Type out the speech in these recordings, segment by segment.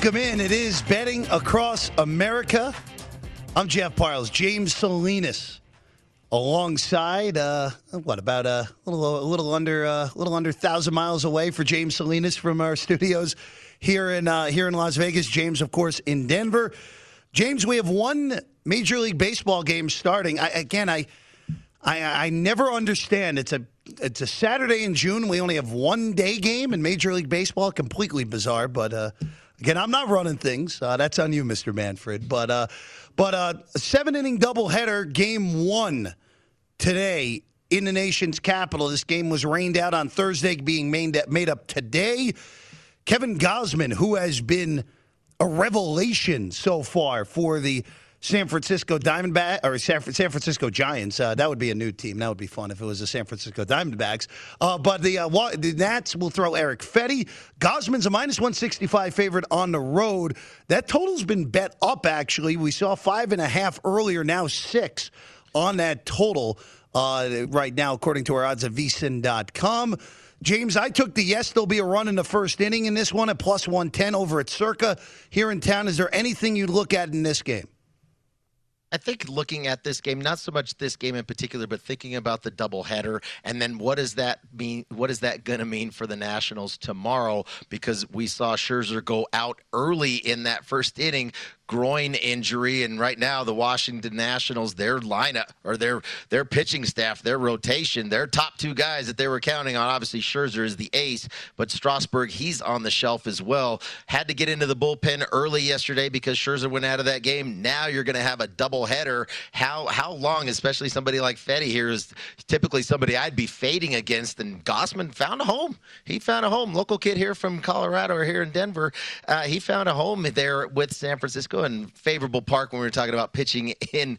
Welcome in. It is Betting Across America. I'm Jeff Parles. James Salinas alongside, about a little under 1,000 miles away for James Salinas from our studios here in Las Vegas. James, of course, in Denver. James, we have one Major League Baseball game starting. I never understand. It's a Saturday in June. We only have one day game in Major League Baseball. Completely bizarre, but again, I'm not running things. That's on you, Mr. Manfred. But a 7-inning doubleheader, game one today in the nation's capital. This game was rained out on Thursday, being made up today. Kevin Gausman, who has been a revelation so far for the San Francisco Diamondbacks, or San Francisco Giants. That would be a new team. That would be fun if it was the San Francisco Diamondbacks. But the Nats will throw Eric Fetty. Gausman's a -165 favorite on the road. That total's been bet up, actually. We saw 5.5 earlier, now 6 on that total right now, according to our odds at vsin.com. James, I took the yes, there'll be a run in the first inning in this one at +110 over at Circa here in town. Is there anything you'd look at in this game? I think looking at this game, not so much this game in particular, but thinking about the doubleheader, and then what does that mean? What is that going to mean for the Nationals tomorrow? Because we saw Scherzer go out early in that first inning, groin injury, and right now the Washington Nationals, their lineup or their pitching staff, their rotation, their top two guys that they were counting on, obviously Scherzer is the ace, but Strasburg, he's on the shelf as well. Had to get into the bullpen early yesterday because Scherzer went out of that game. Now you're going to have a doubleheader. How long, especially somebody like Fetty here, is typically somebody I'd be fading against, and Gausman found a home. He found a home. Local kid here from Colorado or here in Denver. He found a home there with San Francisco and favorable park when we were talking about pitching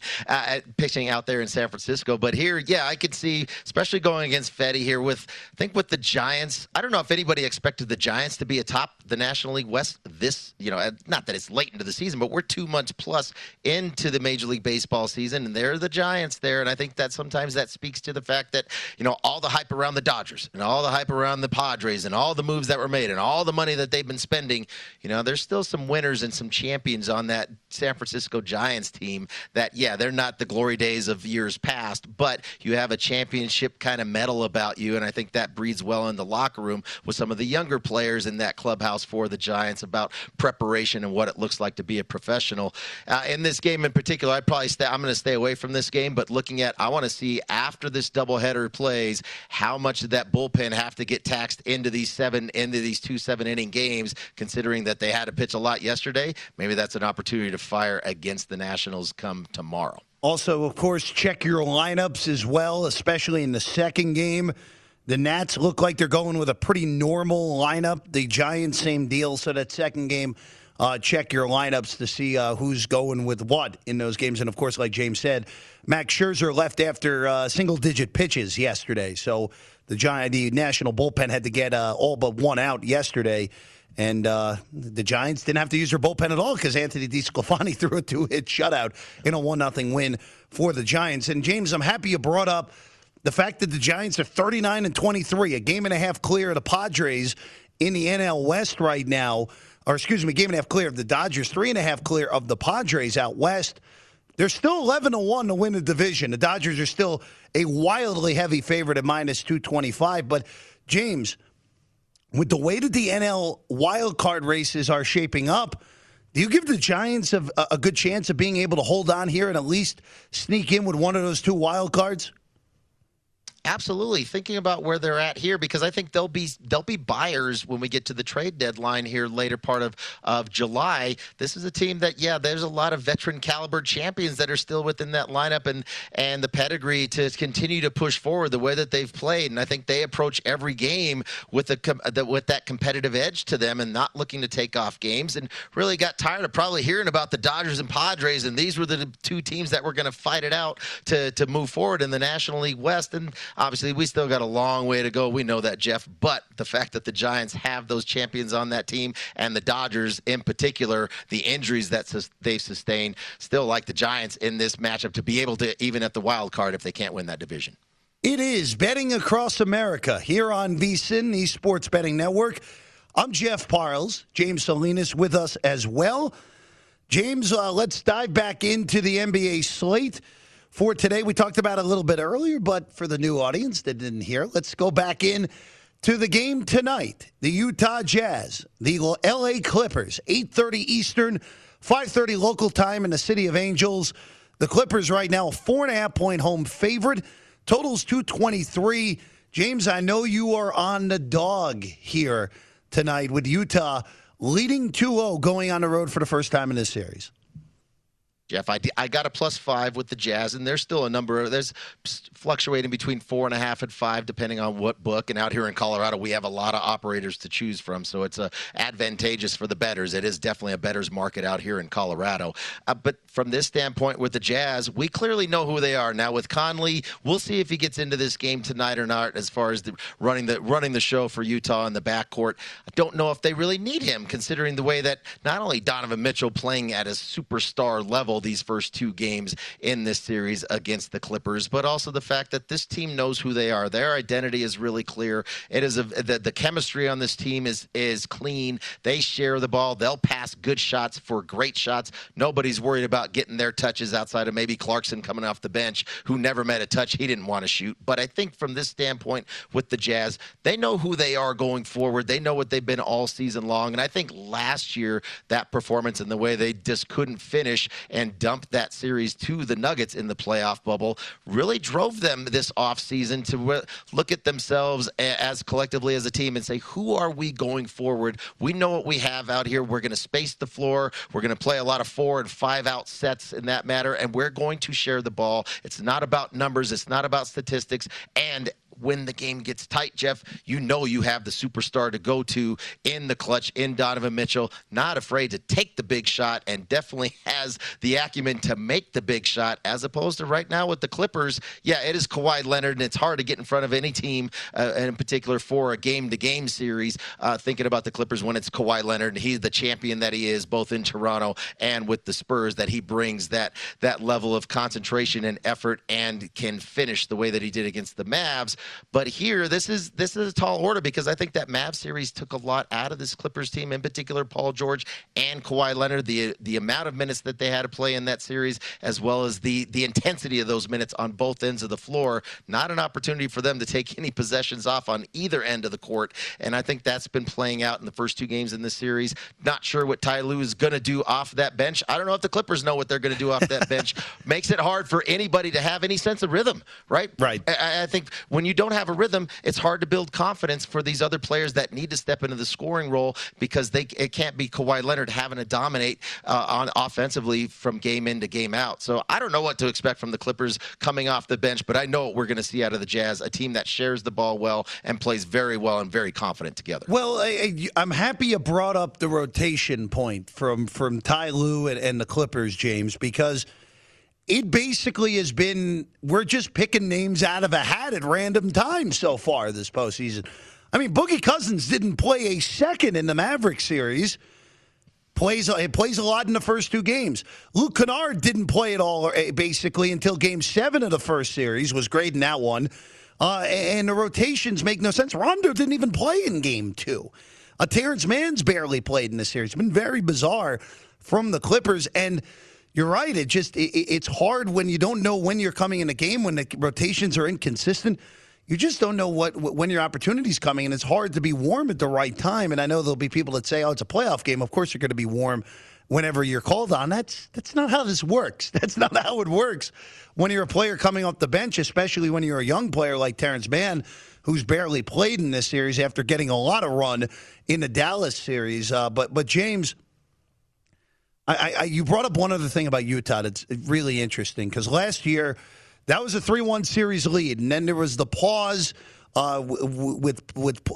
out there in San Francisco. But here, yeah, I could see, especially going against Fetty here with the Giants. I don't know if anybody expected the Giants to be atop the National League West this, not that it's late into the season, but we're 2 months plus into the Major League Baseball season, and they're the Giants there. And I think that sometimes that speaks to the fact that, all the hype around the Dodgers and all the hype around the Padres and all the moves that were made and all the money that they've been spending, there's still some winners and some champions on that San Francisco Giants team that, yeah, they're not the glory days of years past, but you have a championship kind of medal about you, and I think that breeds well in the locker room with some of the younger players in that clubhouse for the Giants about preparation and what it looks like to be a professional. In this game in particular, I'm going to stay away from this game, but I want to see after this doubleheader plays, how much did that bullpen have to get taxed into these 2 7-inning games, considering that they had to pitch a lot yesterday. Maybe that's an opportunity to fire against the Nationals come tomorrow. Also, of course, check your lineups as well, especially in the second game. The Nats look like they're going with a pretty normal lineup. The Giants, same deal. So that second game, check your lineups to see who's going with what in those games. And, of course, like James said, Max Scherzer left after single-digit pitches yesterday. So the National bullpen had to get all but one out yesterday. And the Giants didn't have to use their bullpen at all because Anthony DeSclafani threw a 2-hit shutout in a 1-0 win for the Giants. And, James, I'm happy you brought up the fact that the Giants are 39-23, a game and a half clear of the Padres in the NL West right now. Or, excuse me, game and a half clear of the Dodgers, 3.5 clear of the Padres out west. They're still 11-1 to win the division. The Dodgers are still a wildly heavy favorite at -225. But, James, with the way that the NL wildcard races are shaping up, do you give the Giants a good chance of being able to hold on here and at least sneak in with one of those 2 wild cards? Absolutely. Thinking about where they're at here, because I think they'll be buyers when we get to the trade deadline here later part of July. This is a team that, yeah, there's a lot of veteran caliber champions that are still within that lineup and the pedigree to continue to push forward the way that they've played. And I think they approach every game with that competitive edge to them and not looking to take off games, and really got tired of probably hearing about the Dodgers and Padres, and these were the 2 teams that were going to fight it out to move forward in the National League West. And obviously, we still got a long way to go. We know that, Jeff. But the fact that the Giants have those champions on that team, and the Dodgers in particular, the injuries that they've sustained, still like the Giants in this matchup to be able to even at the wild card if they can't win that division. It is Betting Across America here on VSiN, the Sports Betting Network. I'm Jeff Parles. James Salinas with us as well. James, let's dive back into the NBA slate for today. We talked about it a little bit earlier, but for the new audience that didn't hear, let's go back in to the game tonight. The Utah Jazz, the LA Clippers, 8:30 Eastern, 5:30 local time in the City of Angels. The Clippers right now, 4.5-point home favorite. Totals 223. James, I know you are on the dog here tonight with Utah leading 2-0 going on the road for the first time in this series. Jeff, I got a +5 with the Jazz, and there's still there's fluctuating between 4.5 and 5, depending on what book. And out here in Colorado, we have a lot of operators to choose from, so it's advantageous for the bettors. It is definitely a bettors market out here in Colorado. But from this standpoint with the Jazz, we clearly know who they are. Now with Conley, we'll see if he gets into this game tonight or not as far as running the show for Utah in the backcourt. I don't know if they really need him, considering the way that not only Donovan Mitchell playing at a superstar level these first two games in this series against the Clippers, but also the fact that this team knows who they are. Their identity is really clear. It is the chemistry on this team is clean. They share the ball. They'll pass good shots for great shots. Nobody's worried about getting their touches outside of maybe Clarkson coming off the bench, who never met a touch he didn't want to shoot. But I think from this standpoint with the Jazz, they know who they are going forward. They know what they've been all season long. And I think last year, that performance and the way they just couldn't finish and dumped that series to the Nuggets in the playoff bubble really drove them this offseason to look at themselves as collectively as a team and say, who are we going forward? We know what we have out here. We're going to space the floor. We're going to play a lot of 4- and 5-out sets in that matter, and we're going to share the ball. It's not about numbers. It's not about statistics. And when the game gets tight, Jeff, you know you have the superstar to go to in the clutch in Donovan Mitchell, not afraid to take the big shot and definitely has the acumen to make the big shot, as opposed to right now with the Clippers. Yeah, it is Kawhi Leonard, and it's hard to get in front of any team, and in particular for a game-to-game series, thinking about the Clippers when it's Kawhi Leonard, and he's the champion that he is both in Toronto and with the Spurs, that he brings that level of concentration and effort and can finish the way that he did against the Mavs. But here, this is a tall order, because I think that Mavs series took a lot out of this Clippers team, in particular Paul George and Kawhi Leonard, the amount of minutes that they had to play in that series, as well as the intensity of those minutes on both ends of the floor. Not an opportunity for them to take any possessions off on either end of the court, and I think that's been playing out in the first two games in this series. Not sure what Ty Lue is going to do off that bench. I don't know if the Clippers know what they're going to do off that bench. Makes it hard for anybody to have any sense of rhythm, right? Right. I think when you don't have a rhythm, it's hard to build confidence for these other players that need to step into the scoring role, because it can't be Kawhi Leonard having to dominate on offensively from game in to game out. So I don't know what to expect from the Clippers coming off the bench, but I know what we're going to see out of the Jazz, a team that shares the ball well and plays very well and very confident together. Well, I'm happy you brought up the rotation point from Ty Lue and the Clippers, James, because it basically has been, we're just picking names out of a hat at random times so far this postseason. I mean, Boogie Cousins didn't play a second in the Mavericks series. Plays a lot in the first two games. Luke Kennard didn't play at all basically until Game 7 of the first series, was great in that one. And the rotations make no sense. Rondo didn't even play in Game 2. Terrence Mann's barely played in this series. It's been very bizarre from the Clippers, and you're right. It's hard when you don't know when you're coming in a game, when the rotations are inconsistent. You just don't know when your opportunity's coming, and it's hard to be warm at the right time. And I know there'll be people that say, "Oh, it's a playoff game. Of course you're going to be warm whenever you're called on." That's not how this works. That's not how it works when you're a player coming off the bench, especially when you're a young player like Terrence Mann, who's barely played in this series after getting a lot of run in the Dallas series. But James, you brought up one other thing about Utah that's really interesting, because last year that was a 3-1 series lead, and then there was the pause with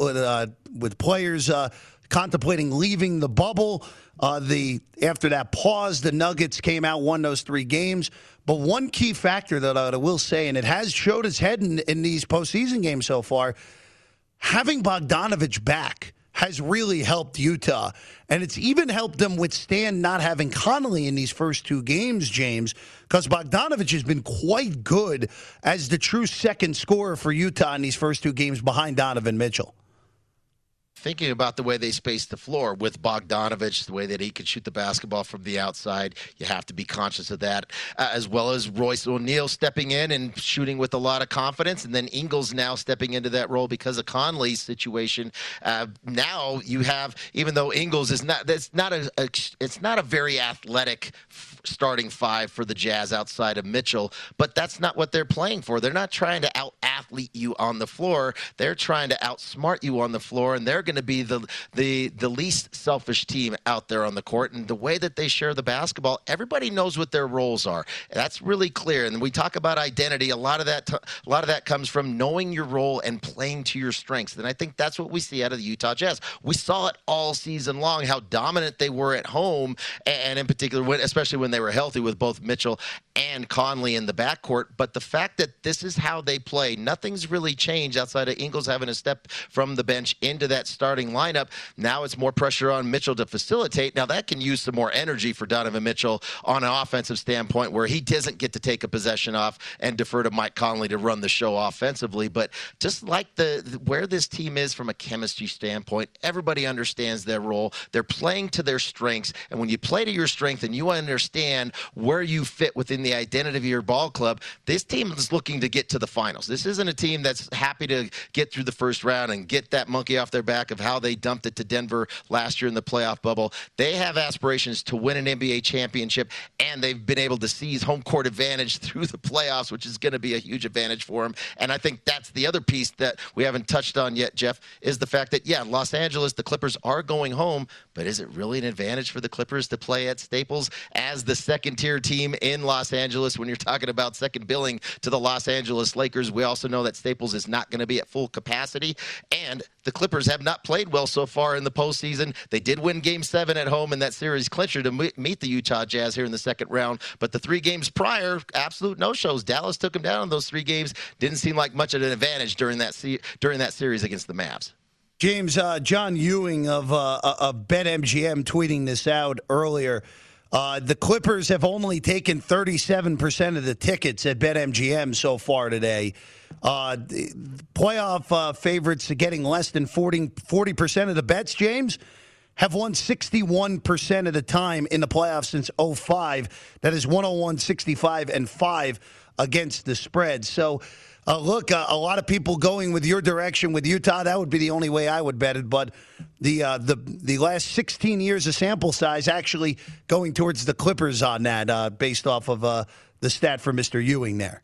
players contemplating leaving the bubble. After that pause, the Nuggets came out, won those 3 games. But one key factor that I will say, and it has showed its head in these postseason games so far, having Bogdanovich back has really helped Utah. And it's even helped them withstand not having Conley in these first 2 games, James, because Bogdanovich has been quite good as the true second scorer for Utah in these first 2 games behind Donovan Mitchell. thinking about the way they spaced the floor with Bogdanovich, the way that he could shoot the basketball from the outside, you have to be conscious of that, as well as Royce O'Neal stepping in and shooting with a lot of confidence, and then Ingles now stepping into that role because of Conley's situation. Now you have, even though Ingles is not, it's not a very athletic starting five for the Jazz outside of Mitchell, but that's not what they're playing for. They're not trying to out-athlete you on the floor. They're trying to outsmart you on the floor, and they're going to be the least selfish team out there on the court. And the way that they share the basketball, everybody knows what their roles are. That's really clear. And we talk about identity. A lot of that comes from knowing your role and playing to your strengths. And I think that's what we see out of the Utah Jazz. We saw it all season long, how dominant they were at home, and in particular, especially when they were healthy with both Mitchell and Conley in the backcourt. But the fact that this is how they play, nothing's really changed outside of Ingles having to step from the bench into that starting lineup. Now it's more pressure on Mitchell to facilitate. Now that can use some more energy for Donovan Mitchell on an offensive standpoint, where he doesn't get to take a possession off and defer to Mike Conley to run the show offensively. But just like where this team is from a chemistry standpoint, everybody understands their role. They're playing to their strengths. And when you play to your strength and you understand where you fit within the identity of your ball club, this team is looking to get to the finals. This isn't a team that's happy to get through the first round and get that monkey off their back of how they dumped it to Denver last year in the playoff bubble. They have aspirations to win an NBA championship, and they've been able to seize home court advantage through the playoffs, which is going to be a huge advantage for them. And I think that's the other piece that we haven't touched on yet, Jeff, is the fact that, yeah, Los Angeles, the Clippers are going home, but is it really an advantage for the Clippers to play at Staples as the second-tier team in Los Angeles when you're talking about second billing to the Los Angeles Lakers? We also know that Staples is not going to be at full capacity, and the Clippers have not played well so far in the postseason. They did win Game 7 at home in that series clincher to meet the Utah Jazz here in the second round, but the 3 games prior, absolute no-shows. Dallas took them down in those 3 games. Didn't seem like much of an advantage during that series against the Mavs. James, John Ewing of BetMGM tweeting this out earlier. The Clippers have only taken 37% of the tickets at BetMGM so far today. Playoff favorites getting less than 40% of the bets, James, have won 61% of the time in the playoffs since 2005. That is 101, 65, and 5 against the spread. So, look, a lot of people going with your direction with Utah. That would be the only way I would bet it. But the last 16 years of sample size actually going towards the Clippers on that, based off of the stat for Mr. Ewing there.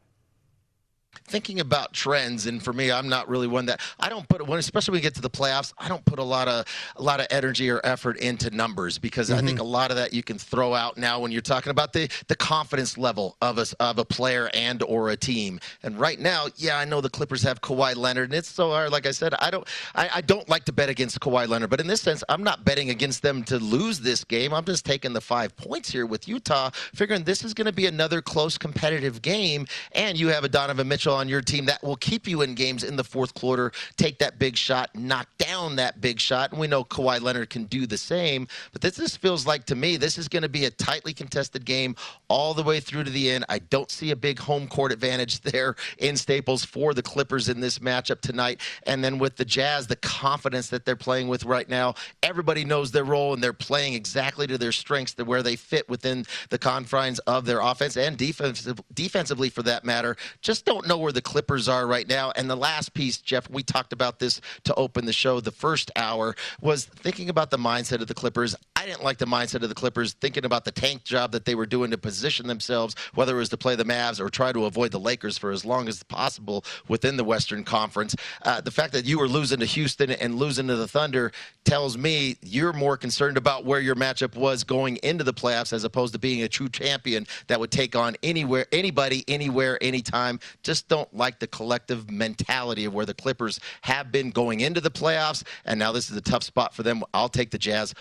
Thinking about trends, and for me, I'm not really one that I don't put when, especially when we get to the playoffs, I don't put a lot of energy or effort into numbers, because I think a lot of that you can throw out now when you're talking about the confidence level of a player and or a team. And right now, yeah, I know the Clippers have Kawhi Leonard, and it's so hard. Like I said, I don't like to bet against Kawhi Leonard, but in this sense, I'm not betting against them to lose this game. I'm just taking the 5 points here with Utah, figuring this is going to be another close competitive game, and you have a Donovan Mitchell on your team that will keep you in games in the fourth quarter, take that big shot, knock down that big shot, and we know Kawhi Leonard can do the same. But this feels like, to me, this is going to be a tightly contested game all the way through to the end. I don't see a big home court advantage there in Staples for the Clippers in this matchup tonight. And then with the Jazz, the confidence that they're playing with right now, everybody knows their role, and they're playing exactly to their strengths, to where they fit within the confines of their offense and defensively for that matter. Just don't know where the Clippers are right now. And the last piece, Jeff, we talked about this to open the show the first hour, was thinking about the mindset of the Clippers. I didn't like the mindset of the Clippers, thinking about the tank job that they were doing to position themselves, whether it was to play the Mavs or try to avoid the Lakers for as long as possible within the Western Conference. The fact that you were losing to Houston and losing to the Thunder tells me you're more concerned about where your matchup was going into the playoffs, as opposed to being a true champion that would take on anybody, anywhere, anytime. Just don't like the collective mentality of where the Clippers have been going into the playoffs, and now this is a tough spot for them. I'll take the Jazz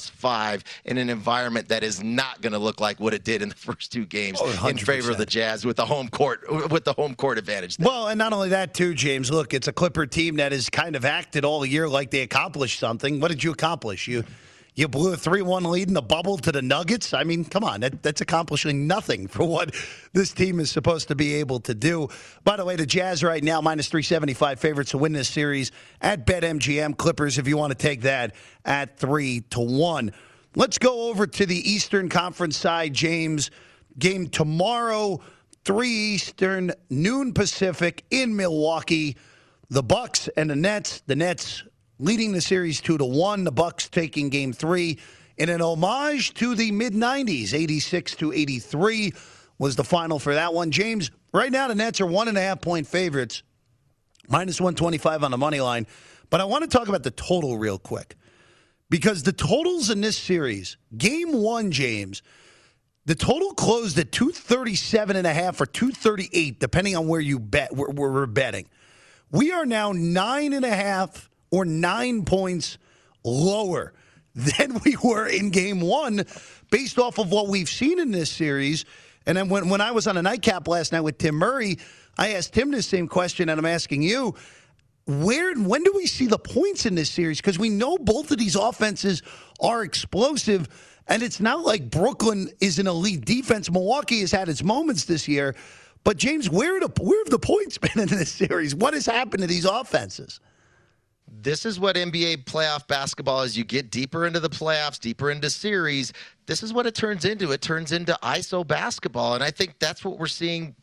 +5 in an environment that is not going to look like what it did in the first 2 games in favor of the Jazz with the home court advantage there. Well, and not only that too, James, look, it's a Clipper team that has kind of acted all year like they accomplished something. What did you accomplish? You blew a 3-1 lead in the bubble to the Nuggets. I mean, come on, that's accomplishing nothing for what this team is supposed to be able to do. By the way, the Jazz right now, minus 375 favorites to win this series at BetMGM. Clippers, if you want to take that, at 3-1. Let's go over to the Eastern Conference side, James. Game tomorrow, 3 Eastern, noon Pacific in Milwaukee. The Bucks and the Nets. The Nets leading the series 2-1. The Bucks taking Game 3 in an homage to the mid-'90s. 86-83 was the final for that one. James, right now the Nets are 1.5-point favorites, minus 125 on the money line. But I want to talk about the total real quick, because the totals in this series, Game 1, James, the total closed at 237.5 or 238, depending on where you bet. We're betting. We are now 9.5 or 9 points lower than we were in Game 1 based off of what we've seen in this series. And then when I was on a nightcap last night with Tim Murray, I asked him the same question, and I'm asking you, when do we see the points in this series? Because we know both of these offenses are explosive, and it's not like Brooklyn is an elite defense. Milwaukee has had its moments this year. But, James, where have the points been in this series? What has happened to these offenses? This is what NBA playoff basketball is. You get deeper into the playoffs, deeper into series. This is what it turns into. It turns into ISO basketball, and I think that's what we're seeing.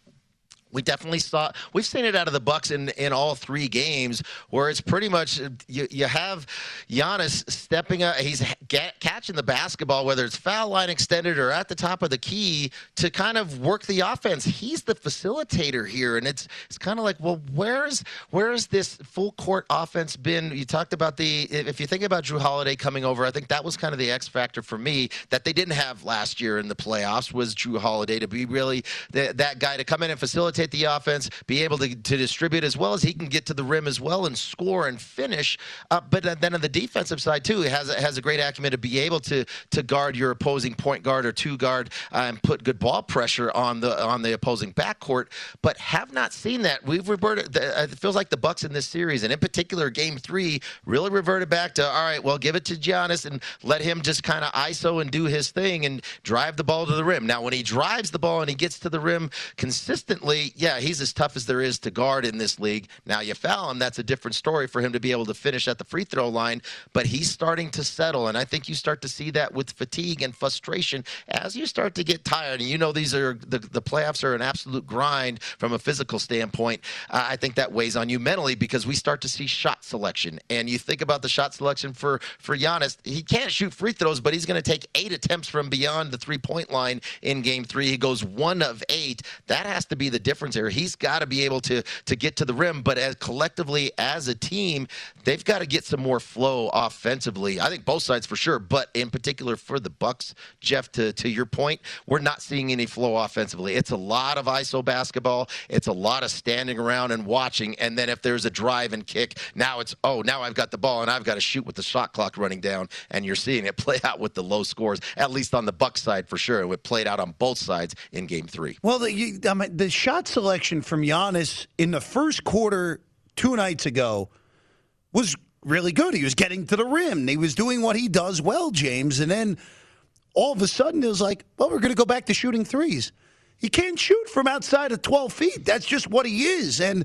We've seen it out of the Bucks in all 3 games, where it's pretty much you have Giannis stepping up. He's catching the basketball, whether it's foul line extended or at the top of the key, to kind of work the offense. He's the facilitator here, and it's kind of like, well, where's this full court offense been? You talked about if you think about Jrue Holiday coming over, I think that was kind of the X factor for me that they didn't have last year in the playoffs, was Jrue Holiday to be really that guy to come in and facilitate the offense, be able to distribute as well as he can get to the rim as well and score and finish. But then on the defensive side too, he has a great acumen to be able to guard your opposing point guard or two guard and put good ball pressure on the opposing backcourt. But have not seen that. We've reverted. It feels like the Bucks in this series, and in particular Game 3, really reverted back to, all right, well, give it to Giannis and let him just kind of ISO and do his thing and drive the ball to the rim. Now, when he drives the ball and he gets to the rim consistently, yeah, he's as tough as there is to guard in this league. Now, you foul him, that's a different story for him to be able to finish at the free throw line, but he's starting to settle, and I think you start to see that with fatigue and frustration as you start to get tired. And you know, these are the playoffs are an absolute grind from a physical standpoint. I think that weighs on you mentally, because we start to see shot selection, and you think about the shot selection for Giannis. He can't shoot free throws, but he's going to take 8 attempts from beyond the 3-point line in Game 3. He goes 1 of 8. That has to be the difference here. He's got to be able to get to the rim, but collectively as a team, they've got to get some more flow offensively. I think both sides for sure, but in particular for the Bucks, Jeff, to your point, we're not seeing any flow offensively. It's a lot of ISO basketball. It's a lot of standing around and watching, and then if there's a drive and kick, now I've got the ball and I've got to shoot with the shot clock running down, and you're seeing it play out with the low scores, at least on the Bucks side for sure. It played out on both sides in Game 3. Well, the shot selection from Giannis in the first quarter 2 nights ago was really good. He was getting to the rim. He was doing what he does well, James. And then all of a sudden it was like, well, we're going to go back to shooting threes. He can't shoot from outside of 12 feet. That's just what he is. And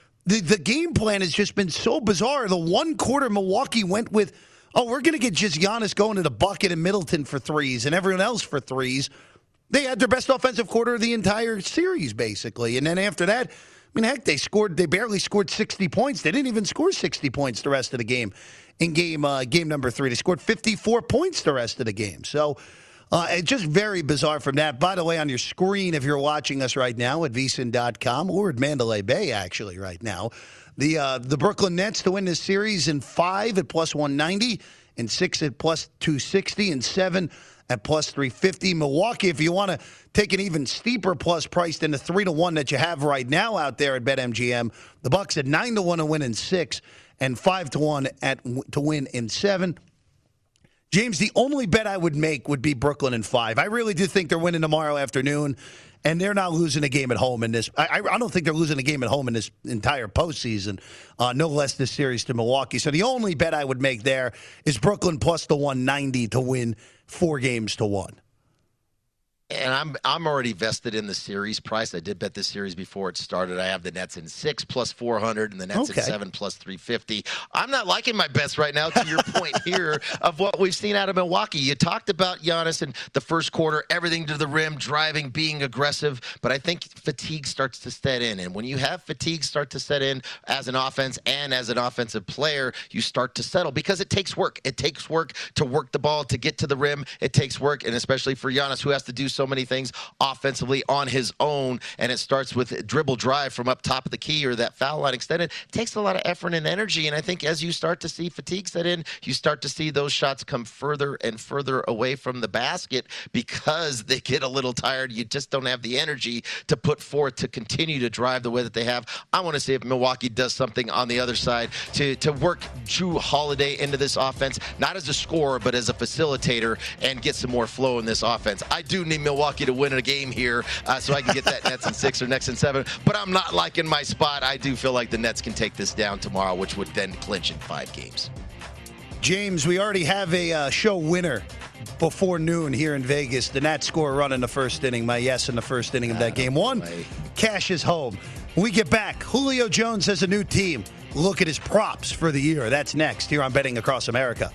the game plan has just been so bizarre. The 1 quarter Milwaukee went with, we're going to get just Giannis going to the bucket and Middleton for threes and everyone else for threes. They had their best offensive quarter of the entire series, basically. And then after that, I mean, heck, they barely scored 60 points. They didn't even score 60 points the rest of the game in game number 3. They scored 54 points the rest of the game. So it's just very bizarre from that. By the way, on your screen, if you're watching us right now at VSiN.com or at Mandalay Bay, actually, right now, the Brooklyn Nets to win this series in 5 at plus 190, in 6 at plus 260, and 7 at plus 350. Milwaukee, if you want to take an even steeper plus price than the 3-1 that you have right now out there at BetMGM, the Bucks at 9-1 to win in 6 and 5-1 to win in 7. James, the only bet I would make would be Brooklyn in 5. I really do think they're winning tomorrow afternoon. and they're not losing a game at home in this. I don't think they're losing a game at home in this entire postseason, no less this series to Milwaukee. So the only bet I would make there is Brooklyn plus the 190 to win 4-1. And I'm already vested in the series price. I did bet this series before it started. I have the Nets in 6 plus 400 and the Nets in 7 plus 350. I'm not liking my bets right now, to your point here of what we've seen out of Milwaukee. You talked about Giannis in the first quarter, everything to the rim, driving, being aggressive. But I think fatigue starts to set in. And when you have fatigue start to set in as an offense and as an offensive player, you start to settle because it takes work. It takes work to work the ball, to get to the rim. It takes work, and especially for Giannis, who has to do so many things offensively on his own, and it starts with dribble drive from up top of the key or that foul line extended. It takes a lot of effort and energy, and I think as you start to see fatigue set in, you start to see those shots come further and further away from the basket because they get a little tired. You just don't have the energy to put forth to continue to drive the way that they have. I want to see if Milwaukee does something on the other side to work Jrue Holiday into this offense, not as a scorer, but as a facilitator, and get some more flow in this offense. I do need Milwaukee to win a game here so I can get that Nets in 6 or Nets in 7, but I'm not liking my spot. I do feel like the Nets can take this down tomorrow, which would then clinch in 5 games. James, we already have a show winner before noon here in Vegas. The Nats score a run in the first inning. My yes in the first inning of that game. Cash is home. When we get back, Julio Jones has a new team. Look at his props for the year. That's next here on Betting Across America.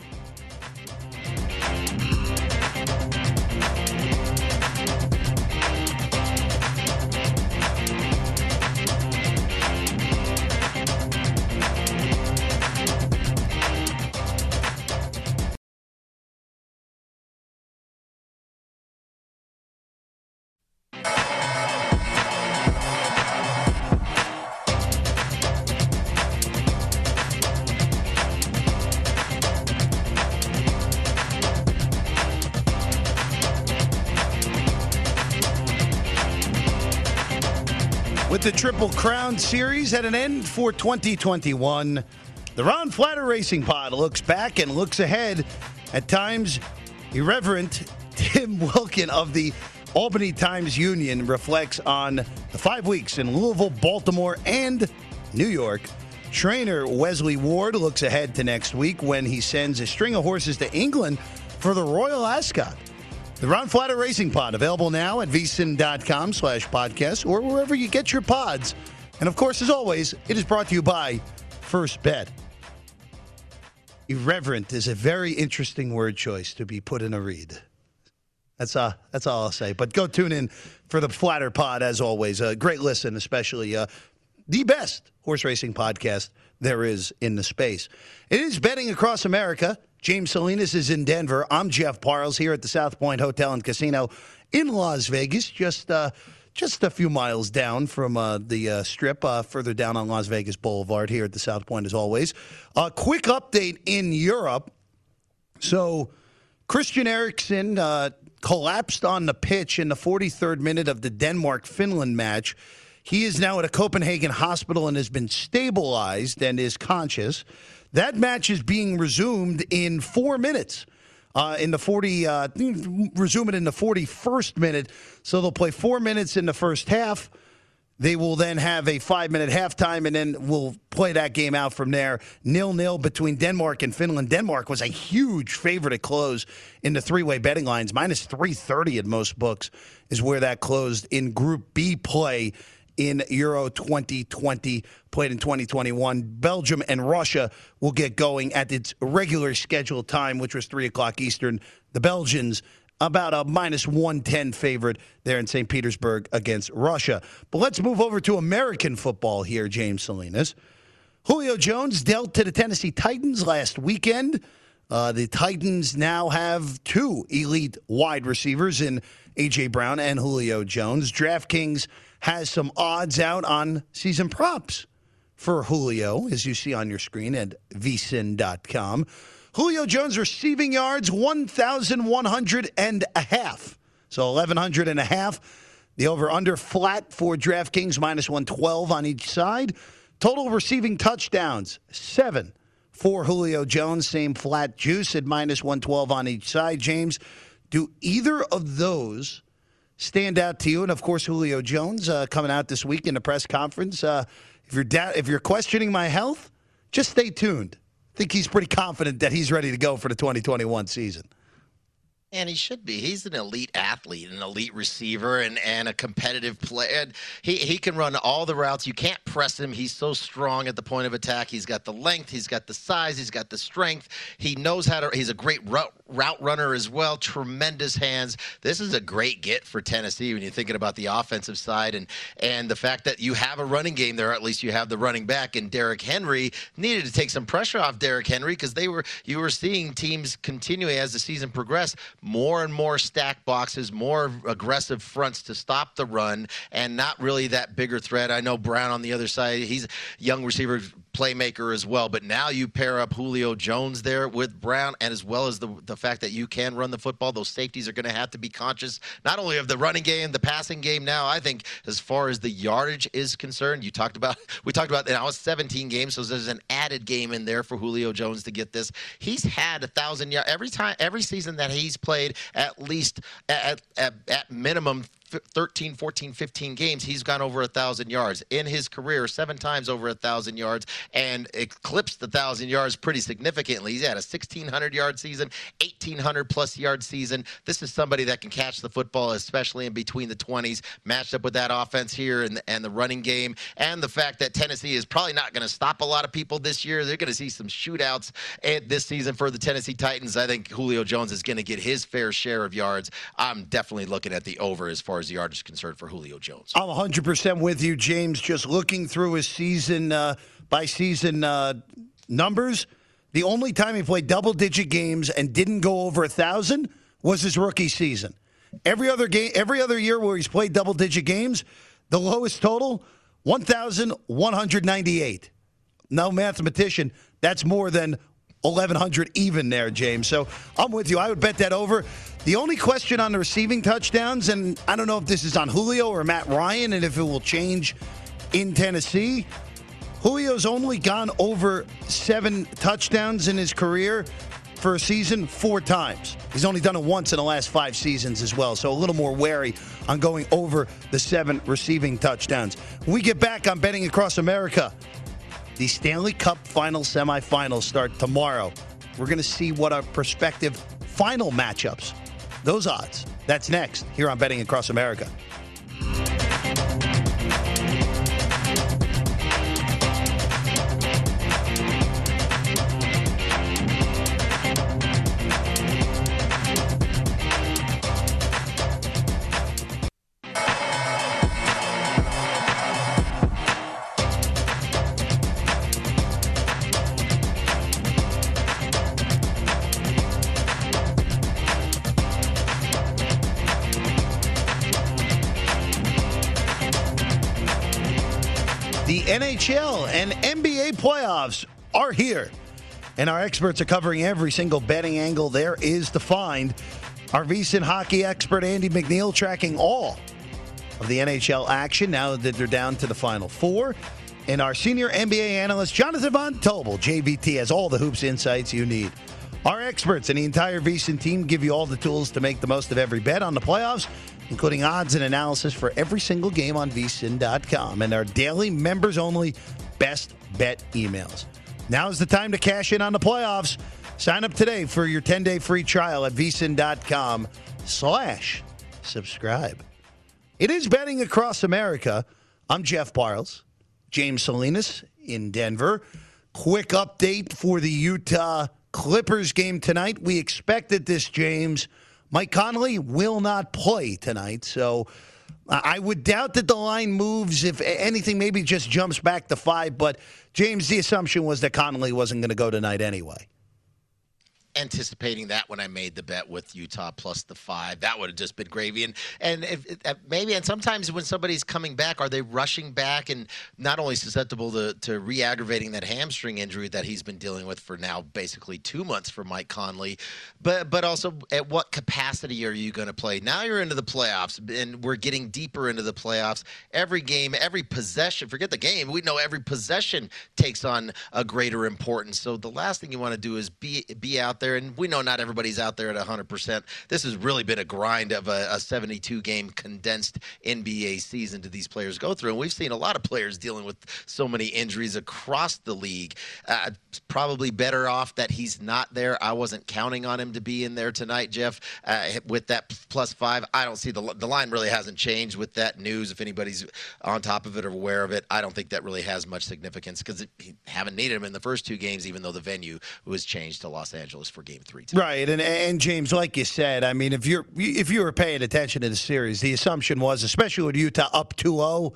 With the Triple Crown Series at an end for 2021, the Ron Flatter Racing Pod looks back and looks ahead. At times, irreverent Tim Wilkin of the Albany Times-Union reflects on the 5 weeks in Louisville, Baltimore, and New York. Trainer Wesley Ward looks ahead to next week when he sends a string of horses to England for the Royal Ascot. The Ron Flatter Racing Pod, available now at vsin.com/podcast or wherever you get your pods. And, of course, as always, it is brought to you by First Bet. Irreverent is a very interesting word choice to be put in a read. That's all I'll say. But go tune in for the Flatter Pod, as always. A great listen, especially the best horse racing podcast there is in the space. It is Betting Across America. James Salinas is in Denver. I'm Jeff Parles here at the South Point Hotel and Casino in Las Vegas, just a few miles down from the Strip, further down on Las Vegas Boulevard here at the South Point, as always. A quick update in Europe. So Christian Eriksen collapsed on the pitch in the 43rd minute of the Denmark-Finland match. He is now at a Copenhagen hospital and has been stabilized and is conscious. That match is being resumed in 4 minutes. Resume it in the 41st minute. So they'll play 4 minutes in the first half. They will then have a 5-minute halftime, and then we'll play that game out from there. 0-0 between Denmark and Finland. Denmark was a huge favorite at close in the three-way betting lines. Minus 330 at most books is where that closed in Group B play in Euro 2020, played in 2021. Belgium and Russia will get going at its regular scheduled time, which was 3 o'clock Eastern. The Belgians, about a minus 110 favorite there in St. Petersburg against Russia. But let's move over to American football here, James Salinas. Julio Jones dealt to the Tennessee Titans last weekend. The Titans now have 2 elite wide receivers in A.J. Brown and Julio Jones. DraftKings has some odds out on season props for Julio, as you see on your screen at vsin.com. Julio Jones receiving yards, 1,100 and a half. So 1,100 and a half. The over-under flat for DraftKings, minus 112 on each side. Total receiving touchdowns, 7 for Julio Jones. Same flat juice at minus 112 on each side. James, do either of those stand out to you? And, of course, Julio Jones coming out this week in a press conference. If you're questioning my health, just stay tuned. I think he's pretty confident that he's ready to go for the 2021 season. And he should be. He's an elite athlete, an elite receiver, and a competitive player. He can run all the routes. You can't press him. He's so strong at the point of attack. He's got the length. He's got the size. He's got the strength. He knows how to – he's a great route runner as well. Tremendous hands. This is a great get for Tennessee when you're thinking about the offensive side and the fact that you have a running game there, or at least you have the running back. And Derrick Henry needed to take some pressure off Derrick Henry because you were seeing teams continuing as the season progressed – more and more stack boxes, more aggressive fronts to stop the run, and not really that bigger threat. I know Brown on the other side, he's a young receiver playmaker as well, but now you pair up Julio Jones there with Brown, and as well as the fact that you can run the football, those safeties are going to have to be conscious not only of the running game, the passing game now. I think as far as the yardage is concerned, we talked about now it's 17 games, so there's an added game in there for Julio Jones to get this. He's had 1,000 yards every season that he's played, at least at minimum 13, 14, 15 games, he's gone over 1,000 yards. In his career, 7 times over 1,000 yards, and eclipsed the 1,000 yards pretty significantly. He's had a 1,600-yard season, 1,800-plus yard season. This is somebody that can catch the football, especially in between the 20s, matched up with that offense here and the running game, and the fact that Tennessee is probably not going to stop a lot of people this year. They're going to see some shootouts this season for the Tennessee Titans. I think Julio Jones is going to get his fair share of yards. I'm definitely looking at the over as far as the yardage is concerned for Julio Jones. I'm 100% with you, James. Just looking through his season by season numbers, the only time he played double-digit games and didn't go over 1,000 was his rookie season. Every other year where he's played double-digit games, the lowest total, 1,198. No mathematician, that's more than 1,100 even there, James. So I'm with you. I would bet that over. The only question on the receiving touchdowns, and I don't know if this is on Julio or Matt Ryan and if it will change in Tennessee, Julio's only gone over 7 touchdowns in his career for a season 4 times. He's only done it once in the last 5 seasons as well, so a little more wary on going over the 7 receiving touchdowns. When we get back on Betting Across America, the Stanley Cup final semifinals start tomorrow. We're going to see what our prospective final matchups, those odds. That's next here on Betting Across America. The NHL and NBA playoffs are here, and our experts are covering every single betting angle there is to find. Our VSiN hockey expert, Andy McNeil, tracking all of the NHL action now that they're down to the Final Four. And our senior NBA analyst, Jonathan Von Tobel, JVT, has all the hoops insights you need. Our experts and the entire VSiN team give you all the tools to make the most of every bet on the playoffs, including odds and analysis for every single game on VSiN.com and our daily members-only best bet emails. Now is the time to cash in on the playoffs. Sign up today for your 10-day free trial at VSiN.com/subscribe. It is Betting Across America. I'm Jeff Parles, James Salinas in Denver. Quick update for the Utah Clippers game tonight. We expected this, James. Mike Conley will not play tonight, so I would doubt that the line moves. If anything, maybe just jumps back to 5. But, James, the assumption was that Conley wasn't going to go tonight anyway. Anticipating that when I made the bet with Utah plus the 5, that would have just been gravy. And sometimes when somebody's coming back, are they rushing back and not only susceptible to re-aggravating that hamstring injury that he's been dealing with for now basically 2 months for Mike Conley, but also at what capacity are you going to play? Now you're into the playoffs, and we're getting deeper into the playoffs. Every game, every possession, forget the game, we know every possession takes on a greater importance. So the last thing you want to do is be out there there, and we know not everybody's out there at 100%. This has really been a grind of a 72-game condensed NBA season to these players go through, and we've seen a lot of players dealing with so many injuries across the league. It's probably better off that he's not there. I wasn't counting on him to be in there tonight, Jeff, with that +5. I don't see the line really hasn't changed with that news. If anybody's on top of it or aware of it, I don't think that really has much significance because haven't needed him in the first 2 games, even though the venue was changed to Los Angeles for Game 3 tonight. Right, and James, like you said, I mean, if you were paying attention to the series, the assumption was, especially with Utah up 2-0,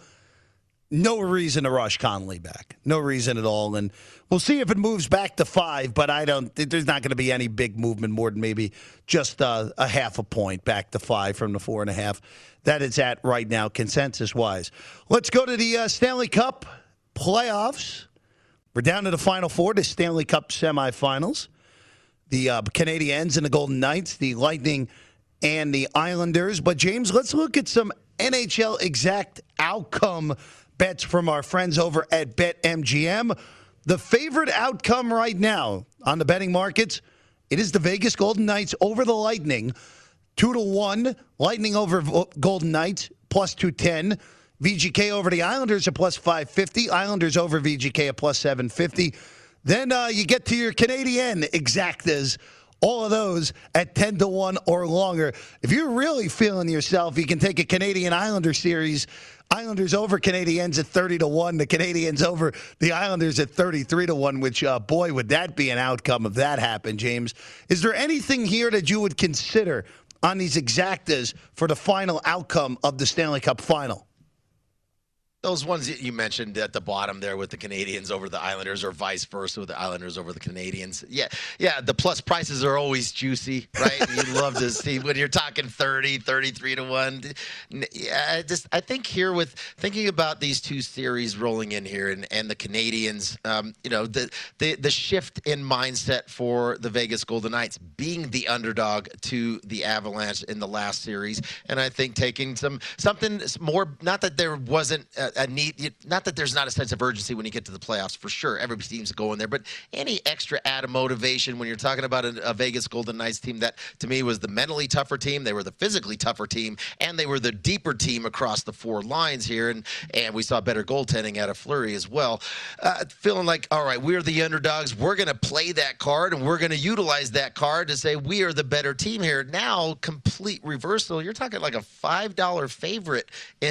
no reason to rush Conley back. No reason at all. And we'll see if it moves back to 5, but there's not going to be any big movement more than maybe just a half a point back to 5 from the 4.5 that it's at right now, consensus-wise. Let's go to the Stanley Cup playoffs. We're down to the Final Four, the Stanley Cup semifinals. The Canadiens and the Golden Knights, the Lightning and the Islanders. But, James, let's look at some NHL exact outcome bets from our friends over at BetMGM. The favorite outcome right now on the betting markets, it is the Vegas Golden Knights over the Lightning, 2-1. Lightning over Golden Knights, +210. VGK over the Islanders at +550. Islanders over VGK at +750. Then you get to your Canadian exactas, all of those at 10-1 or longer. If you're really feeling yourself, you can take a Canadian Islander series. Islanders over Canadiens at 30-1. The Canadiens over the Islanders at 33-1, which, boy, would that be an outcome if that happened, James. Is there anything here that you would consider on these exactas for the final outcome of the Stanley Cup final? Those ones that you mentioned at the bottom there with the Canadians over the Islanders or vice versa with the Islanders over the Canadians. Yeah, the plus prices are always juicy, right? You love to see when you're talking 30, 33-1. Yeah, I think here with thinking about these 2 series rolling in here and the Canadians, the shift in mindset for the Vegas Golden Knights being the underdog to the Avalanche in the last series. And I think taking something more, not that there wasn't a need, not that there's not a sense of urgency when you get to the playoffs, for sure. Every team's going there, but any extra add of motivation when you're talking about a Vegas Golden Knights team that, to me, was the mentally tougher team, they were the physically tougher team, and they were the deeper team across the 4 lines here, and we saw better goaltending out of Fleury as well. Feeling like, all right, we're the underdogs, we're going to play that card, and we're going to utilize that card to say we are the better team here. Now, complete reversal. You're talking like a $5 favorite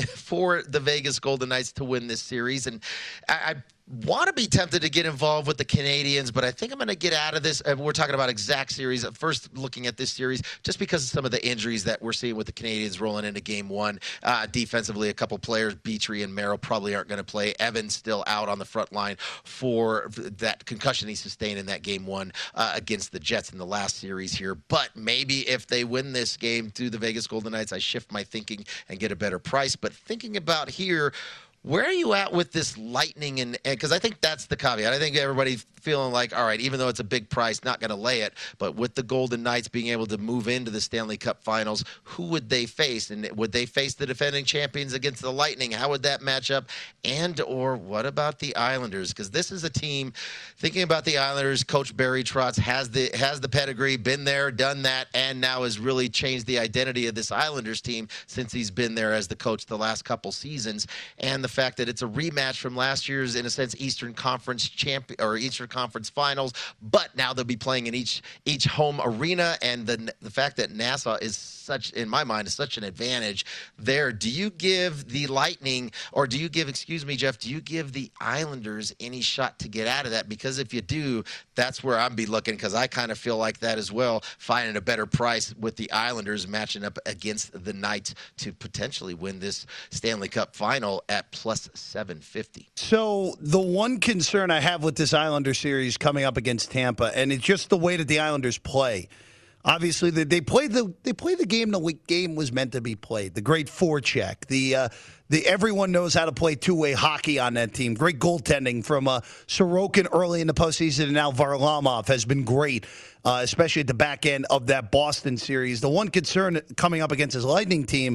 for the Vegas Golden Knights to win this series, and I want to be tempted to get involved with the Canadians, but I think I'm going to get out of this. We're talking about exact series. First, looking at this series, just because of some of the injuries that we're seeing with the Canadians rolling into Game 1. Defensively, a couple players, Beatrice and Merrill, probably aren't going to play. Evans still out on the front line for that concussion he sustained in that Game 1 against the Jets in the last series here. But maybe if they win this game to the Vegas Golden Knights, I shift my thinking and get a better price. But thinking about here, where are you at with this Lightning? And because I think that's the caveat. I think everybody's feeling like, all right, even though it's a big price, not going to lay it. But with the Golden Knights being able to move into the Stanley Cup Finals, who would they face? And would they face the defending champions against the Lightning? How would that match up? And or what about the Islanders? Because this is a team, thinking about the Islanders, Coach Barry Trotz has the pedigree, been there, done that, and now has really changed the identity of this Islanders team since he's been there as the coach the last couple seasons. And the fact that it's a rematch from last year's, in a sense, Eastern Conference champion or Eastern Conference Finals, but now they'll be playing in each home arena, and the fact that Nassau is such, in my mind, is such an advantage there. Do you give the Lightning, or do you give, excuse me, Jeff, do you give the Islanders any shot to get out of that? Because if you do, that's where I'd be looking, because I kind of feel like that as well, finding a better price with the Islanders matching up against the Knights to potentially win this Stanley Cup final at plus 750. So the one concern I have with this Islander series coming up against Tampa, and it's just the way that the Islanders play. Obviously, they play the game the game was meant to be played. The great forecheck. The everyone knows how to play two-way hockey on that team. Great goaltending from Sorokin early in the postseason, and now Varlamov has been great, especially at the back end of that Boston series. The one concern coming up against his Lightning team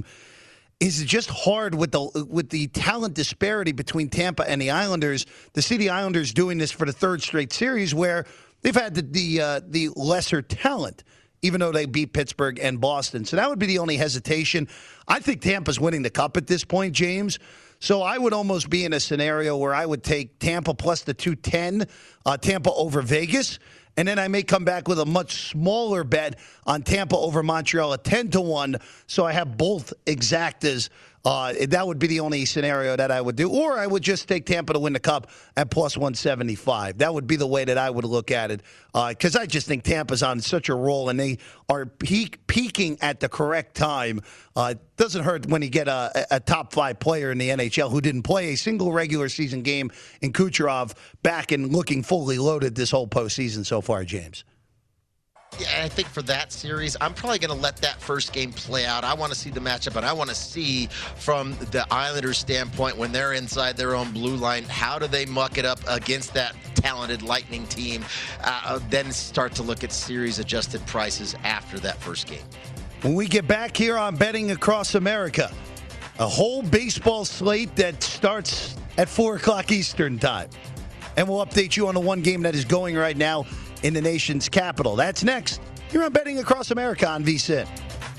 is just hard with the talent disparity between Tampa and the Islanders to see the Islanders doing this for the third straight series where they've had the lesser talent, even though they beat Pittsburgh and Boston. So that would be the only hesitation. I think Tampa's winning the Cup at this point, James. So I would almost be in a scenario where I would take Tampa plus the 210, Tampa over Vegas. And then I may come back with a much smaller bet on Tampa over Montreal at 10-1. So I have both exactas. That would be the only scenario that I would do. Or I would just take Tampa to win the Cup at plus 175. That would be the way that I would look at it. Because I just think Tampa's on such a roll, and they are peaking at the correct time. It doesn't hurt when you get a top 5 player in the NHL who didn't play a single regular season game in Kucherov back and looking fully loaded this whole postseason so far, James. Yeah, I think for that series, I'm probably going to let that first game play out. I want to see the matchup, and I want to see from the Islanders' standpoint when they're inside their own blue line, how do they muck it up against that talented Lightning team? Then start to look at series-adjusted prices after that first game. When we get back here on Betting Across America, a whole baseball slate that starts at 4 o'clock Eastern time. And we'll update you on the one game that is going right now in the nation's capital. That's next. You're on Betting Across America on VSiN.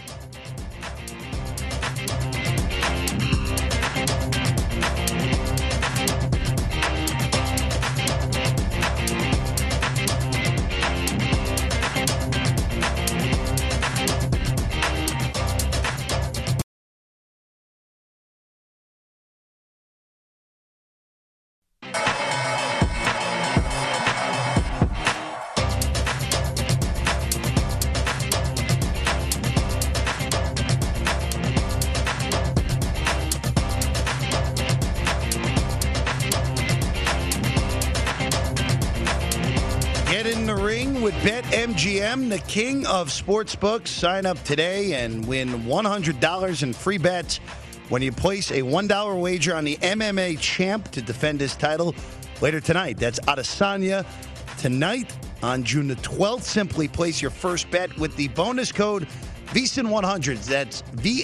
BetMGM, the king of sportsbooks. Sign up today and win $100 in free bets when you place a $1 wager on the MMA champ to defend his title later tonight. That's Adesanya tonight on June the 12th. Simply place your first bet with the bonus code VSIN100. That's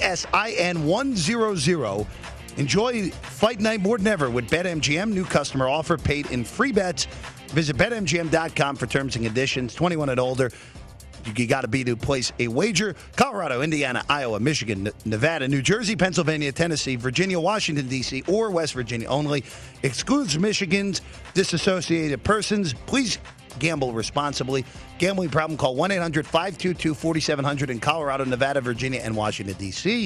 VSIN100. Enjoy fight night more than ever with BetMGM. New customer offer paid in free bets. Visit BetMGM.com for terms and conditions. 21 and older. You got to be to place a wager. Colorado, Indiana, Iowa, Michigan, Nevada, New Jersey, Pennsylvania, Tennessee, Virginia, Washington, D.C., or West Virginia only. Excludes Michigan's disassociated persons. Please gamble responsibly. Gambling problem, call 1-800-522-4700 in Colorado, Nevada, Virginia, and Washington, D.C.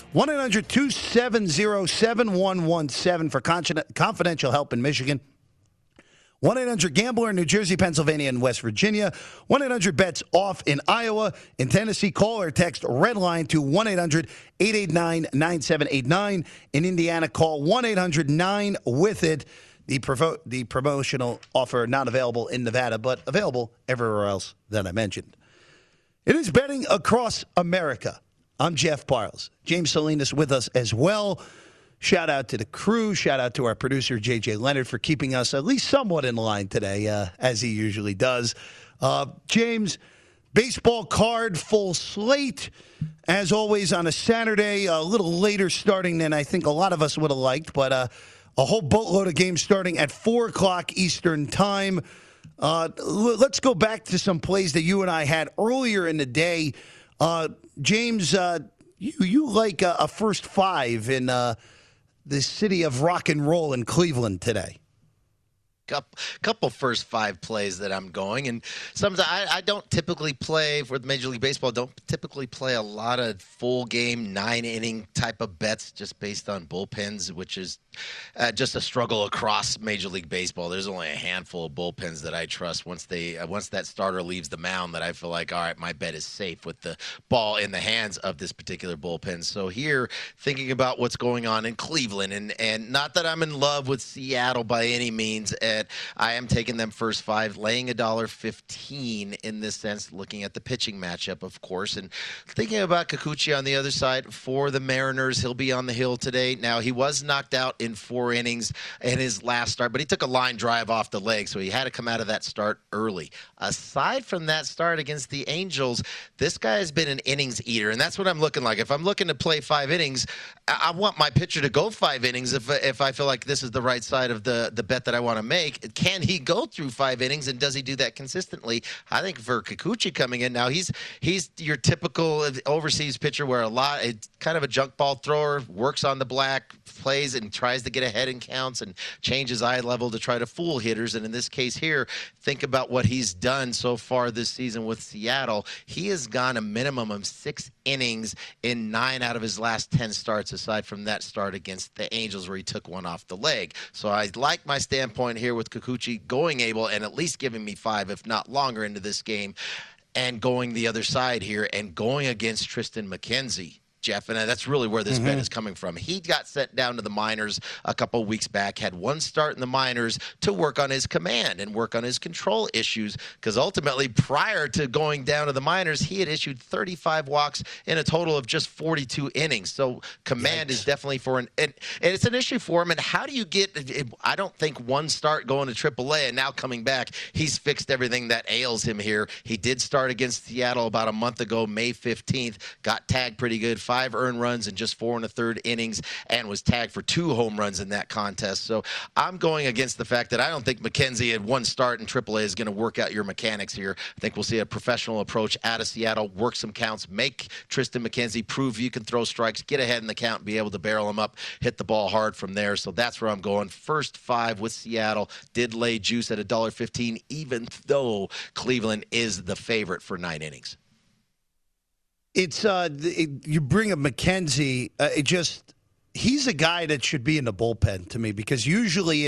1-800-270-7117 for confidential help in Michigan. 1-800-GAMBLER in New Jersey, Pennsylvania, and West Virginia. 1-800-BETS-OFF in Iowa. In Tennessee, call or text REDLINE to 1-800-889-9789. In Indiana, call 1-800-9-WITH-IT. The promotional offer not available in Nevada, but available everywhere else that I mentioned. It is Betting Across America. I'm Jeff Parles. James Salinas with us as well. Shout out to the crew. Shout out to our producer, J.J. Leonard, for keeping us at least somewhat in line today, as he usually does. James, baseball card, full slate. As always, on a Saturday, a little later starting than I think a lot of us would have liked, but a whole boatload of games starting at 4 o'clock Eastern time. Let's go back to some plays that you and I had earlier in the day. James, you like a first 5 in the city of rock and roll in Cleveland today. Couple first 5 plays that I'm going, and sometimes I don't typically play for the Major League Baseball. Don't typically play a lot of full game 9-inning type of bets just based on bullpens, which is just a struggle across Major League Baseball. There's only a handful of bullpens that I trust. Once that starter leaves the mound, that I feel like, all right, my bet is safe with the ball in the hands of this particular bullpen. So here, thinking about what's going on in Cleveland, and not that I'm in love with Seattle by any means. I am taking them first 5, laying $1.15 in this sense, looking at the pitching matchup, of course, and thinking about Kikuchi on the other side for the Mariners. He'll be on the hill today. Now, he was knocked out in 4 innings in his last start, but he took a line drive off the leg, so he had to come out of that start early. Aside from that start against the Angels, this guy has been an innings eater, and that's what I'm looking like. If I'm looking to play 5 innings, I want my pitcher to go 5 innings if I feel like this is the right side of the bet that I want to make. Can he go through 5 innings, and does he do that consistently? I think for Kikuchi coming in now, he's your typical overseas pitcher where it's kind of a junk ball thrower, works on the black, plays and tries to get ahead in counts and changes eye level to try to fool hitters. And in this case here, think about what he's done so far this season with Seattle. He has gone a minimum of 6 innings in 9 out of his last 10 starts, aside from that start against the Angels where he took one off the leg. So I like my standpoint here with Kikuchi going able and at least giving me 5, if not longer, into this game, and going the other side here and going against Triston McKenzie. Jeff, and that's really where this bet is coming from. He got sent down to the minors a couple of weeks back, had 1 start in the minors to work on his command and work on his control issues, because ultimately prior to going down to the minors, he had issued 35 walks in a total of just 42 innings. So command is definitely and it's an issue for him. And how do you I don't think 1 start going to AAA and now coming back, he's fixed everything that ails him here. He did start against Seattle about a month ago, May 15th, got tagged pretty good, 5 earned runs in just 4 1/3 innings, and was tagged for 2 home runs in that contest. So I'm going against the fact that I don't think McKenzie at 1 start in AAA is going to work out your mechanics here. I think we'll see a professional approach out of Seattle, work some counts, make Triston McKenzie prove you can throw strikes, get ahead in the count, and be able to barrel him up, hit the ball hard from there. So that's where I'm going. First 5 with Seattle. Did lay juice at $1.15, even though Cleveland is the favorite for 9 innings. It's you bring up McKenzie. He's a guy that should be in the bullpen to me, because usually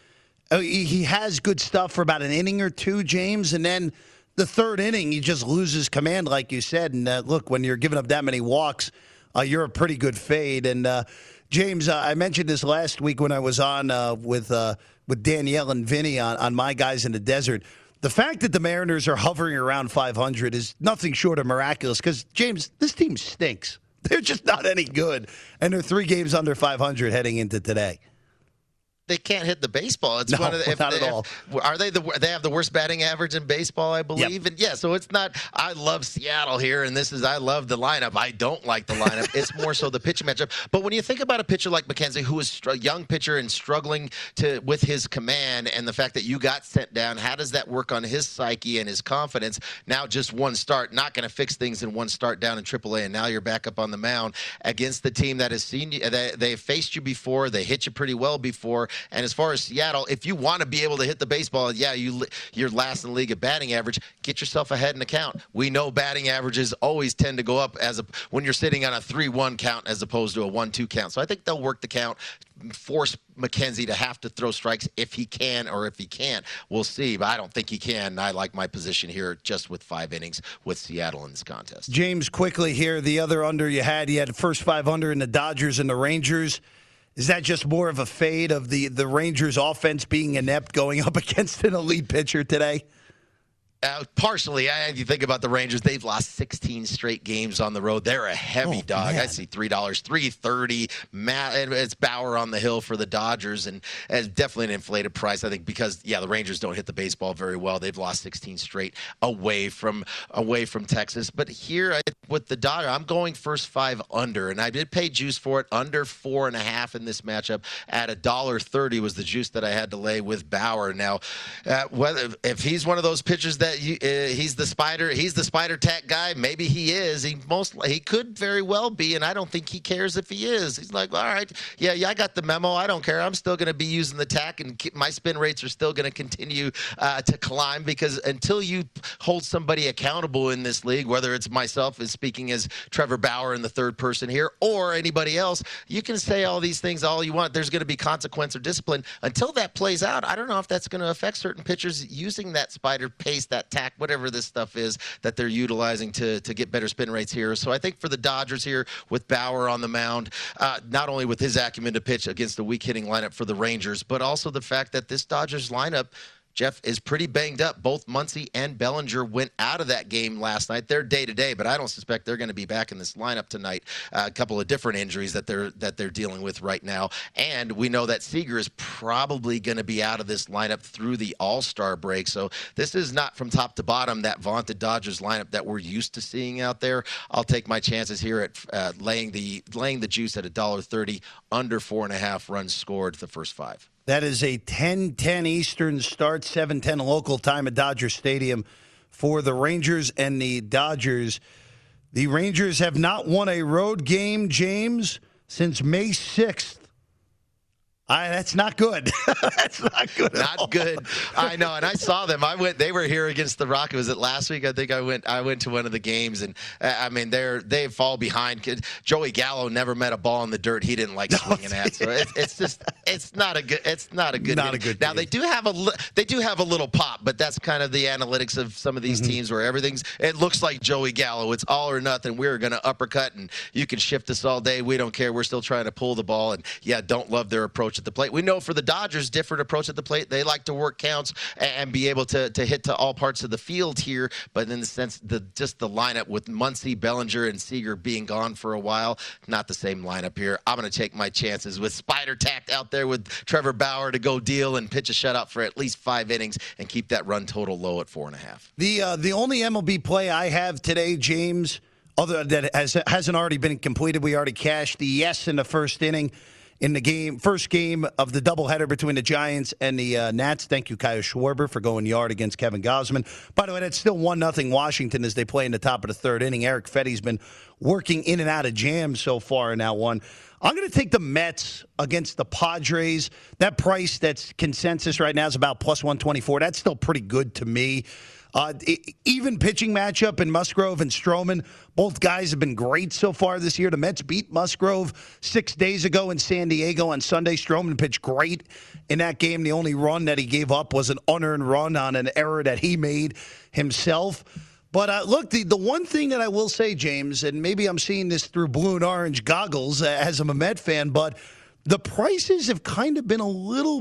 he has good stuff for about an inning or 2, James, and then the 3rd inning he just loses command, like you said. And look, when you're giving up that many walks, you're a pretty good fade. And James, I mentioned this last week when I was on with Danielle and Vinny on My Guys in the Desert. The fact that the Mariners are hovering around 500 is nothing short of miraculous, because, James, this team stinks. They're just not any good, and they're 3 games under 500 heading into today. They can't hit the baseball. It's not at all. Are they they have the worst batting average in baseball, I believe. Yep. And yeah, so it's not. I love Seattle here, and I love the lineup. I don't like the lineup. It's more so the pitching matchup. But when you think about a pitcher like McKenzie, who is a young pitcher and struggling with his command, and the fact that you got sent down, how does that work on his psyche and his confidence? Now just 1 start, not going to fix things in 1 start down in AAA, and now you're back up on the mound against the team that has seen you. They've faced you before. They hit you pretty well before. And as far as Seattle, if you want to be able to hit the baseball, you're last in the league at batting average. Get yourself ahead in the count. We know batting averages always tend to go up when you're sitting on a 3-1 count as opposed to a 1-2 count. So I think they'll work the count, force McKenzie to have to throw strikes if he can, or if he can't. We'll see, but I don't think he can. I like my position here just with 5 innings with Seattle in this contest. James, quickly here, the other under you had the first 5 under in the Dodgers and the Rangers. Is that just more of a fade of the Rangers' offense being inept going up against an elite pitcher today? Partially. If you think about the Rangers, they've lost 16 straight games on the road. They're a heavy dog. Man. I see $3, $3.30. It's Bauer on the hill for the Dodgers, and it's definitely an inflated price, I think, because the Rangers don't hit the baseball very well. They've lost 16 straight away from Texas. But here with the Dodgers, I'm going first 5 under, and I did pay juice for it, under 4.5 in this matchup at $1.30 was the juice that I had to lay with Bauer. Now, if he's one of those pitchers that he's the spider tack guy, maybe he is. He could very well be, and I don't think he cares if he is. He's like, all right, I got the memo. I don't care. I'm still going to be using the tack, and my spin rates are still going to continue to climb, because until you hold somebody accountable in this league, whether it's myself as speaking as Trevor Bauer in the 3rd person here, or anybody else, you can say all these things all you want. There's going to be consequence or discipline. Until that plays out, I don't know if that's going to affect certain pitchers using that spider pace, that tack, whatever this stuff is that they're utilizing to get better spin rates here. So I think for the Dodgers here, with Bauer on the mound, not only with his acumen to pitch against a weak hitting lineup for the Rangers, but also the fact that this Dodgers lineup Jeff, is pretty banged up. Both Muncy and Bellinger went out of that game last night. They're day-to-day, but I don't suspect they're going to be back in this lineup tonight. A couple of different injuries that they're dealing with right now. And we know that Seager is probably going to be out of this lineup through the All-Star break. So this is not from top to bottom that vaunted Dodgers lineup that we're used to seeing out there. I'll take my chances here at laying the juice at $1.30, under 4.5 runs scored the first 5. That is a 10:10 Eastern start, 7:10 local time at Dodger Stadium for the Rangers and the Dodgers. The Rangers have not won a road game, James, since May 6th. That's not good. That's not good. Not good. I know, and I saw them. They were here against the Rockies. Was it last week? I think I went to one of the games, and I mean they fall behind. Joey Gallo never met a ball in the dirt he didn't like swinging at. So it's not a good. Now they do have a little pop, but that's kind of the analytics of some of these teams where it looks like Joey Gallo. It's all or nothing. We're going to uppercut, and you can shift us all day. We don't care. We're still trying to pull the ball, and don't love their approach at the plate. We know for the Dodgers, different approach at the plate. They like to work counts and be able to hit to all parts of the field here. But in the sense, just the lineup with Muncy, Bellinger, and Seager being gone for a while, not the same lineup here. I'm going to take my chances with Spider Tact out there with Trevor Bauer to go deal and pitch a shutout for at least 5 innings and keep that run total low at 4.5. The only MLB play I have today, James, other that hasn't already been completed, we already cashed the yes in the first inning. In the first game of the doubleheader between the Giants and the Nats. Thank you, Kyle Schwarber, for going yard against Kevin Gausman. By the way, that's still 1-0 Washington as they play in the top of the third inning. Eric Fetty's been working in and out of jams so far in that one. I'm going to take the Mets against the Padres. That price that's consensus right now is about plus 124. That's still pretty good to me. Even pitching matchup in Musgrove and Stroman. Both guys have been great so far this year. The Mets beat Musgrove 6 days ago in San Diego on Sunday. Stroman pitched great in that game. The only run that he gave up was an unearned run on an error that he made himself. But look, the one thing that I will say, James, and maybe I'm seeing this through blue and orange goggles as I'm a Met fan, but the prices have kind of been a little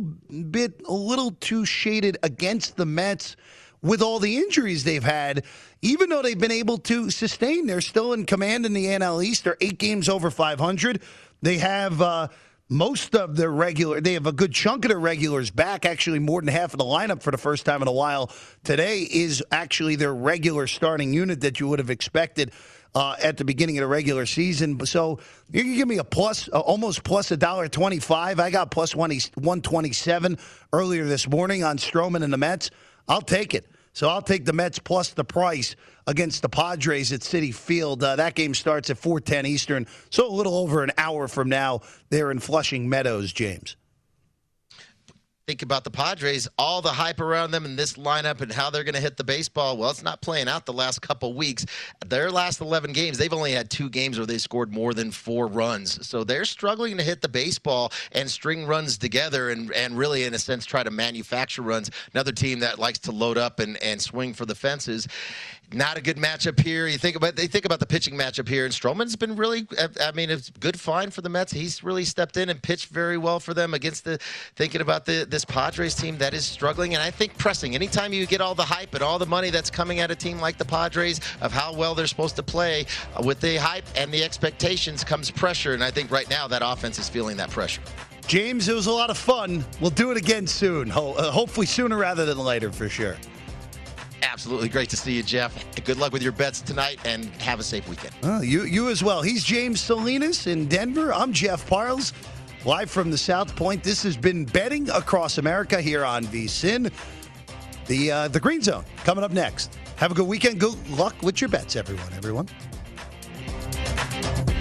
too shaded against the Mets with all the injuries they've had. Even though they've been able to sustain, they're still in command in the NL East. They're 8 games over 500. They have most of their they have a good chunk of their regulars back. Actually, more than half of the lineup for the first time in a while today is actually their regular starting unit that you would have expected at the beginning of the regular season. So you can give me a plus, almost plus $1.25. I got plus 127 earlier this morning on Stroman and the Mets. I'll take it. So I'll take the Mets plus the price against the Padres at Citi Field. That game starts at 4:10 Eastern, so a little over an hour from now there in Flushing Meadows, James. Think about the Padres, all the hype around them in this lineup and how they're going to hit the baseball. Well, it's not playing out the last couple weeks. Their last 11 games, they've only had 2 games where they scored more than 4 runs. So they're struggling to hit the baseball and string runs together and really, in a sense, try to manufacture runs. Another team that likes to load up and swing for the fences. Not a good matchup here. They think about the pitching matchup here, and Stroman's been really, it's a good find for the Mets. He's really stepped in and pitched very well for them against this Padres team that is struggling. And I think pressing, anytime you get all the hype and all the money that's coming at a team like the Padres of how well they're supposed to play, with the hype and the expectations comes pressure. And I think right now that offense is feeling that pressure. James, it was a lot of fun. We'll do it again soon. Hopefully sooner rather than later, for sure. Absolutely. Great to see you, Jeff. Good luck with your bets tonight, and have a safe weekend. You as well. He's James Salinas in Denver. I'm Jeff Parles, live from the South Point. This has been Betting Across America here on VSiN. The Green Zone coming up next. Have a good weekend. Good luck with your bets, everyone.